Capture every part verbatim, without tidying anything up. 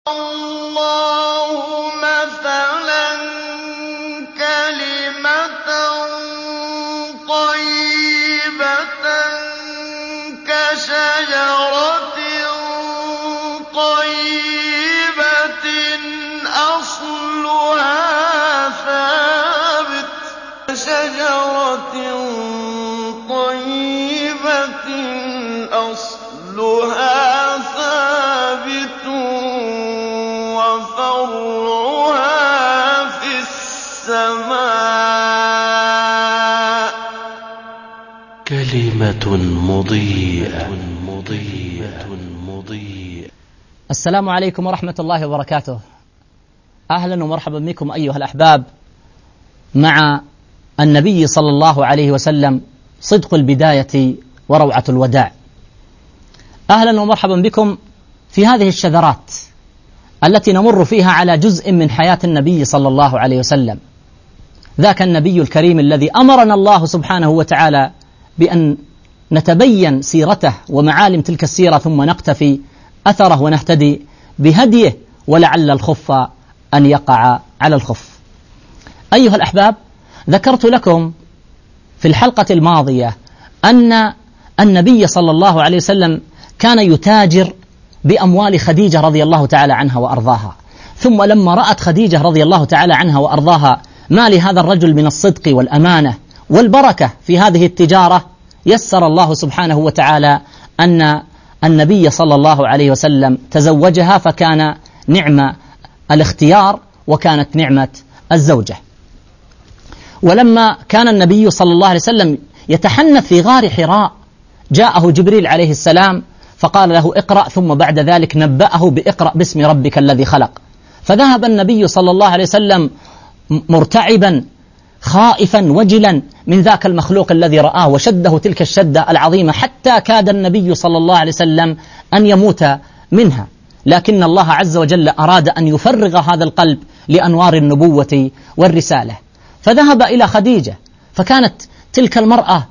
اللَّهُ مَثَلًا كَلِمَةً طَيِّبَةً كَشَجَرَةٍ طَيِّبَةٍ أَصْلُهَا ثَابِتٌ كَشَجَرَةٍ طَيِّبَةٍ أَصْلُهَا ثَابِتٌ وَفَرْعُهَا فِي السَّمَاءِ. كلمة مضيئة مضيئة مضيئة. السلام عليكم ورحمة الله وبركاته. أهلا ومرحبا بكم أيها الأحباب مع النبي صلى الله عليه وسلم، صدق البداية وروعة الوداع. أهلا ومرحبا بكم في هذه الشذرات التي نمر فيها على جزء من حياة النبي صلى الله عليه وسلم، ذاك النبي الكريم الذي أمرنا الله سبحانه وتعالى بأن نتبين سيرته ومعالم تلك السيرة ثم نقتفي أثره ونهتدي بهديه، ولعل الخف أن يقع على الخف. أيها الأحباب، ذكرت لكم في الحلقة الماضية أن النبي صلى الله عليه وسلم كان يتاجر بأموال خديجة رضي الله تعالى عنها وأرضاها، ثم لما رأت خديجة رضي الله تعالى عنها وأرضاها ما لهذا الرجل من الصدق والأمانة والبركة في هذه التجارة، يسر الله سبحانه وتعالى أن النبي صلى الله عليه وسلم تزوجها، فكان نعم الاختيار وكانت نعمة الزوجة. ولما كان النبي صلى الله عليه وسلم يتحنث في غار حراء، جاءه جبريل عليه السلام فقال له اقرأ، ثم بعد ذلك نبأه بإقرأ باسم ربك الذي خلق. فذهب النبي صلى الله عليه وسلم مرتعبا خائفا وجلا من ذاك المخلوق الذي رآه، وشده تلك الشدة العظيمة حتى كاد النبي صلى الله عليه وسلم أن يموت منها، لكن الله عز وجل أراد أن يفرغ هذا القلب لأنوار النبوة والرسالة. فذهب إلى خديجة، فكانت تلك المرأة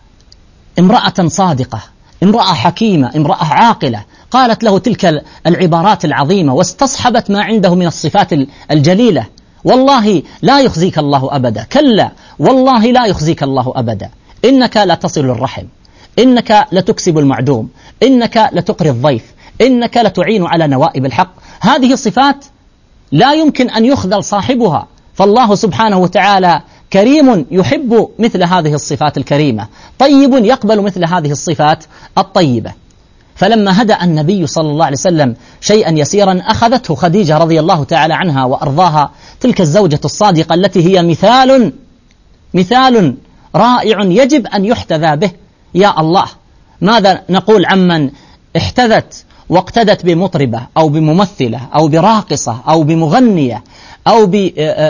امرأة صادقة، امرأة حكيمة، امرأة عاقلة، قالت له تلك العبارات العظيمة واستصحبت ما عنده من الصفات الجليلة: والله لا يخزيك الله أبدا، كلا والله لا يخزيك الله أبدا، إنك لا تصل الرحم، إنك لتكسب المعدوم، إنك لتقري الضيف، إنك لتعين على نوائب الحق. هذه الصفات لا يمكن أن يخذل صاحبها، فالله سبحانه وتعالى كريم يحب مثل هذه الصفات الكريمة، طيب يقبل مثل هذه الصفات الطيبة. فلما هدأ النبي صلى الله عليه وسلم شيئا يسيرا أخذته خديجة رضي الله تعالى عنها وأرضاها، تلك الزوجة الصادقة التي هي مثال مثال رائع يجب أن يحتذى به. يا الله، ماذا نقول عمن احتذت واقتدت بمطربة أو بممثلة أو براقصة أو بمغنية أو ب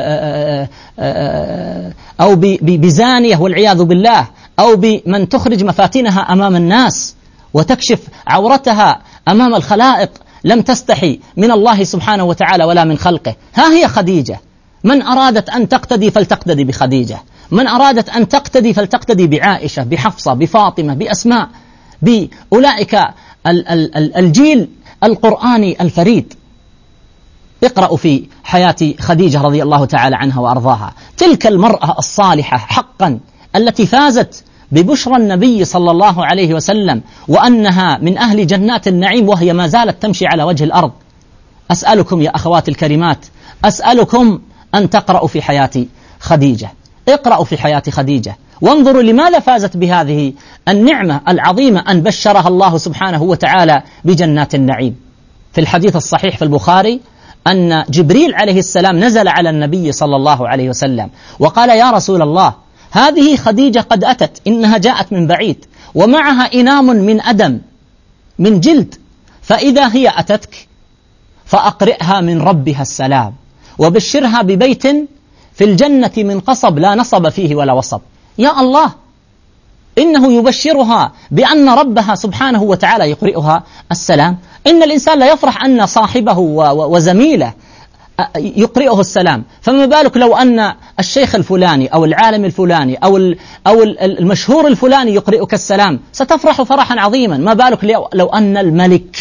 أو بزانية والعياذ بالله، أو بمن تخرج مفاتنها أمام الناس وتكشف عورتها أمام الخلائق، لم تستحي من الله سبحانه وتعالى ولا من خلقه. ها هي خديجة. من أرادت أن تقتدي فلتقتدي بخديجة، من أرادت أن تقتدي فلتقتدي بعائشة، بحفصة، بفاطمة، بأسماء، بأولئك الجيل القرآني الفريد. اقرأوا في حياة خديجة رضي الله تعالى عنها وأرضاها، تلك المرأة الصالحة حقا التي فازت ببشرى النبي صلى الله عليه وسلم وأنها من أهل جنات النعيم وهي ما زالت تمشي على وجه الأرض. أسألكم يا أخوات الكريمات، أسألكم أن تقرأوا في حياة خديجة، اقرأوا في حياة خديجة وانظروا لماذا فازت بهذه النعمة العظيمة أن بشرها الله سبحانه وتعالى بجنات النعيم. في الحديث الصحيح في البخاري أن جبريل عليه السلام نزل على النبي صلى الله عليه وسلم وقال: يا رسول الله، هذه خديجة قد أتت، إنها جاءت من بعيد ومعها إنام من أدم من جلد، فإذا هي أتتك فأقرئها من ربها السلام وبشرها ببيت في الجنة من قصب لا نصب فيه ولا وصب. يا الله، إنه يبشرها بأن ربها سبحانه وتعالى يقرئها السلام. إن الإنسان لا يفرح أن صاحبه وزميله يقرئه السلام، فما بالك لو أن الشيخ الفلاني أو العالم الفلاني أو أو المشهور الفلاني يقرئك السلام، ستفرح فرحا عظيما. ما بالك لو أن الملك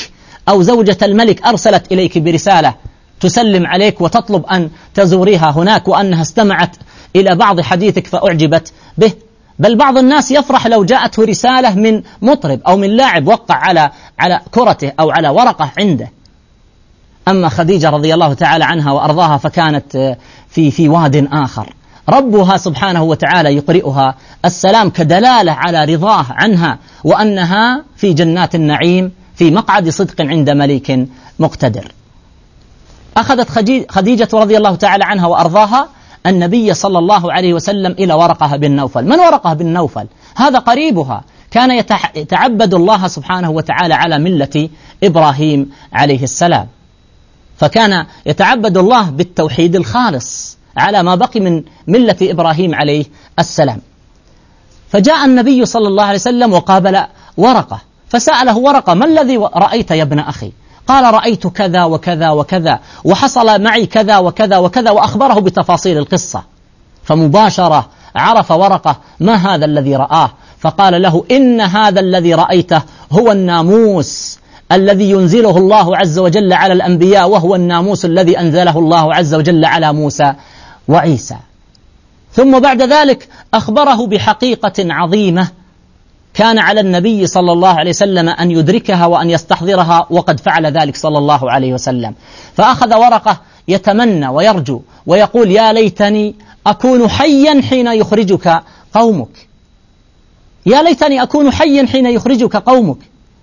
أو زوجة الملك أرسلت إليك برسالة تسلم عليك وتطلب أن تزوريها هناك، وأنها استمعت إلى بعض حديثك فأعجبت به. بل بعض الناس يفرح لو جاءته رسالة من مطرب أو من لاعب وقع على على كرته أو على ورقة عنده. أما خديجة رضي الله تعالى عنها وأرضاها فكانت في في واد آخر، ربها سبحانه وتعالى يقرئها السلام كدلالة على رضاه عنها، وأنها في جنات النعيم في مقعد صدق عند مليك مقتدر. أخذت خديجة رضي الله تعالى عنها وأرضاها النبي صلى الله عليه وسلم إلى ورقة بن نوفل. من ورقة بن نوفل؟ هذا قريبها، كان يتعبد الله سبحانه وتعالى على ملة إبراهيم عليه السلام، فكان يتعبد الله بالتوحيد الخالص على ما بقي من ملة إبراهيم عليه السلام. فجاء النبي صلى الله عليه وسلم وقابل ورقة، فسأله ورقة: ما الذي رأيت يا ابن أخي؟ قال: رأيت كذا وكذا وكذا، وحصل معي كذا وكذا وكذا، وأخبره بتفاصيل القصة. فمباشرة عرف ورقة ما هذا الذي رآه، فقال له: إن هذا الذي رأيته هو الناموس الذي ينزله الله عز وجل على الأنبياء، وهو الناموس الذي أنزله الله عز وجل على موسى وعيسى. ثم بعد ذلك أخبره بحقيقة عظيمة كان على النبي صلى الله عليه وسلم أن يدركها وأن يستحضرها، وقد فعل ذلك صلى الله عليه وسلم. فأخذ ورقة يتمنى ويرجو ويقول: يا ليتني أكون حيا حين يخرجك قومك، يا ليتني أكون حيا حين يخرجك قومك،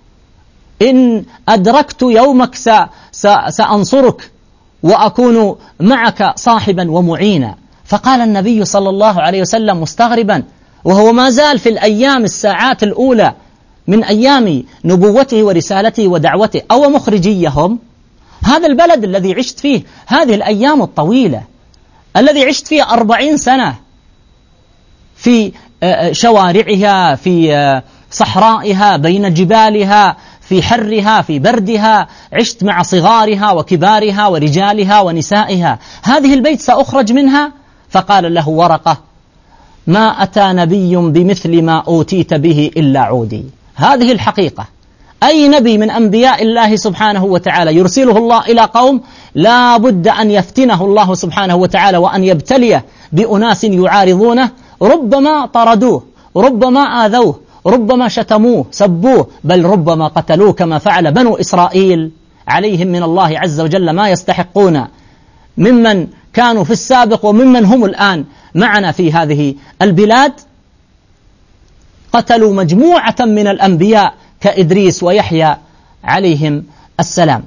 إن أدركت يومك سأنصرك وأكون معك صاحبا ومعينا. فقال النبي صلى الله عليه وسلم مستغربا، وهو ما زال في الأيام الساعات الأولى من أيام نبوته ورسالته ودعوته: أو مخرجيهم؟ هذا البلد الذي عشت فيه هذه الأيام الطويلة، الذي عشت فيه أربعين سنة في شوارعها، في صحرائها، بين جبالها، في حرها، في بردها، عشت مع صغارها وكبارها ورجالها ونسائها، هذه البيت سأخرج منها؟ فقال له ورقة: ما أتى نبي بمثل ما أوتيت به إلا عودي. هذه الحقيقة، أي نبي من أنبياء الله سبحانه وتعالى يرسله الله إلى قوم لا بد أن يفتنه الله سبحانه وتعالى وأن يبتليه بأناس يعارضونه، ربما طردوه، ربما آذوه، ربما شتموه سبوه، بل ربما قتلوه، كما فعل بنو إسرائيل عليهم من الله عز وجل ما يستحقون ممن كانوا في السابق وممن هم الآن معنا في هذه البلاد. قتلوا مجموعة من الأنبياء كإدريس ويحيى عليهم السلام.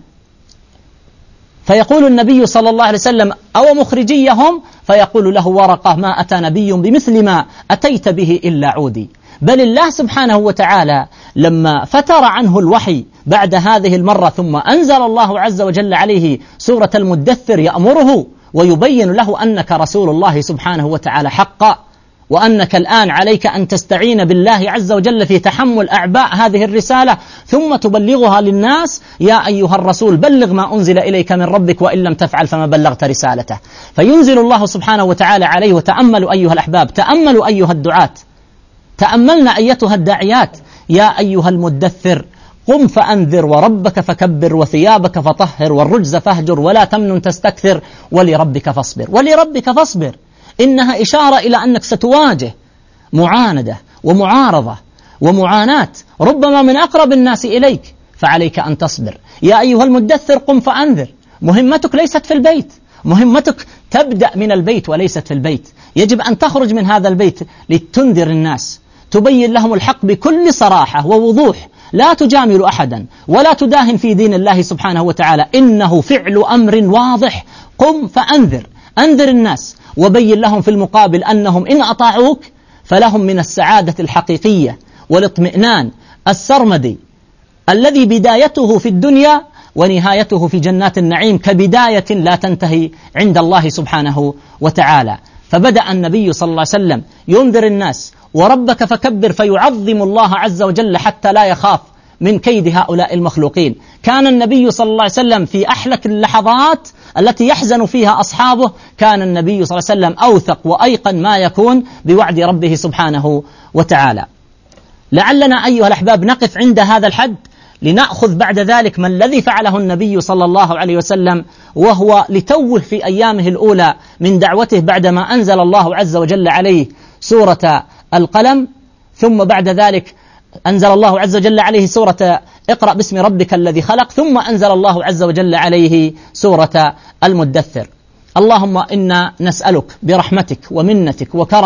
فيقول النبي صلى الله عليه وسلم: أو مخرجيهم؟ فيقول له ورقة: ما أتى نبي بمثل ما أتيت به إلا عودي. بل الله سبحانه وتعالى لما فتر عنه الوحي بعد هذه المرة، ثم أنزل الله عز وجل عليه سورة المدثر يأمره ويبين له أنك رسول الله سبحانه وتعالى حقا، وأنك الآن عليك أن تستعين بالله عز وجل في تحمل أعباء هذه الرسالة ثم تبلغها للناس. يا أيها الرسول بلغ ما أنزل إليك من ربك وإن لم تفعل فما بلغت رسالته. فينزل الله سبحانه وتعالى عليه. وتأملوا أيها الأحباب، تأملوا أيها الدعاة، تأملنا أيتها الداعيات: يا أيها المدثر قم فأنذر وربك فكبر وثيابك فطهر والرجز فاهجر ولا تمنن تستكثر ولربك فاصبر. ولربك فاصبر إنها إشارة إلى أنك ستواجه معاندة ومعارضة ومعاناة ربما من أقرب الناس إليك، فعليك أن تصبر. يا أيها المدثر قم فأنذر. مهمتك ليست في البيت، مهمتك تبدأ من البيت وليست في البيت. يجب أن تخرج من هذا البيت لتنذر الناس، تبين لهم الحق بكل صراحة ووضوح، لا تجامل أحدا ولا تداهن في دين الله سبحانه وتعالى، إنه فعل أمر واضح. قم فأنذر، أنذر الناس وبين لهم في المقابل أنهم إن أطاعوك فلهم من السعادة الحقيقية والاطمئنان السرمدي الذي بدايته في الدنيا ونهايته في جنات النعيم، كبداية لا تنتهي عند الله سبحانه وتعالى. فبدأ النبي صلى الله عليه وسلم ينذر الناس: وربك فكبر، فيعظم الله عز وجل حتى لا يخاف من كيد هؤلاء المخلوقين. كان النبي صلى الله عليه وسلم في أحلك اللحظات التي يحزن فيها أصحابه، كان النبي صلى الله عليه وسلم أوثق وأيقن ما يكون بوعد ربه سبحانه وتعالى. لعلنا أيها الأحباب نقف عند هذا الحد لنأخذ بعد ذلك ما الذي فعله النبي صلى الله عليه وسلم، وهو لتوه في أيامه الأولى من دعوته بعدما أنزل الله عز وجل عليه سورة القلم، ثم بعد ذلك أنزل الله عز وجل عليه سورة اقرأ باسم ربك الذي خلق، ثم أنزل الله عز وجل عليه سورة المدثر. اللهم إنا نسألك برحمتك ومنتك وكرمك